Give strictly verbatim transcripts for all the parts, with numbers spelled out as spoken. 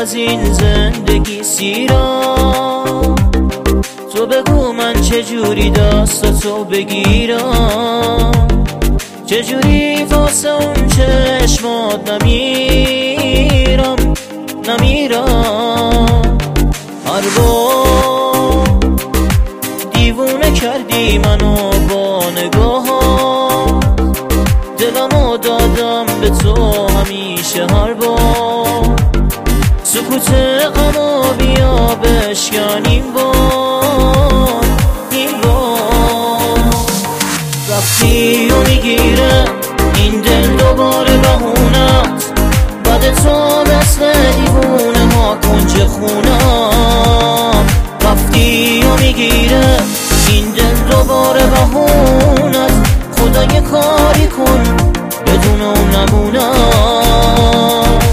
از این زندگی سیرم. تو بگو من چجوری دستاتو بگیرم، چجوری واسه اون چشمات نمیرم نمیرم. هر بار دیوونه کردی منو با نگاهات، دلمو دادم به تو همیشه. هر بار سکوت غمو بیا بشکن این بار این بار. رفتی و میگیره این دل دوباره بهونت، بعد تو مثل دیوونه ها کنج خونم. رفتی و میگیره این دل دوباره بهونت، خدا یه کاری کن بدون اون نمونم.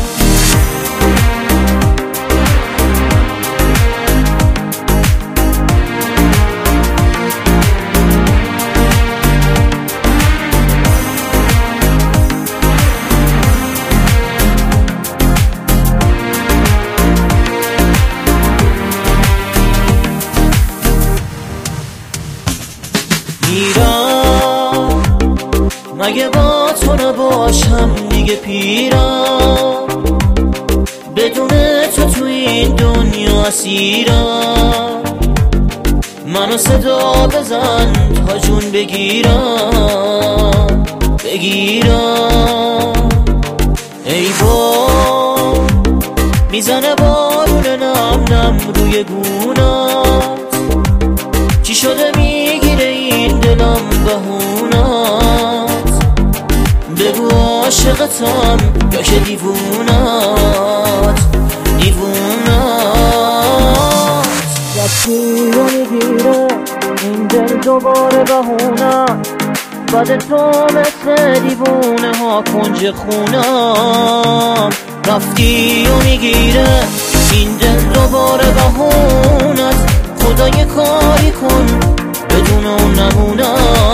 میرم مگه با تو نباشم دیگه پیرم، بدون تو تو این دنیا اسیرم. منو صدا بزن تا جون بگیرم بگیرم. ای بار میزنه بارون نم نم روی گونات، چی شده میگیره این دلم بهونات. بگو عاشقتم یا که دیوونات دیوونات. رفتی و میگیره این دل دوباره بهونت، بعد تو مثل دیوونه ها کنج خونم. رفتی و میگیره این دل دوباره بهونت، خدا یه کاری کن بدون اون نمونم.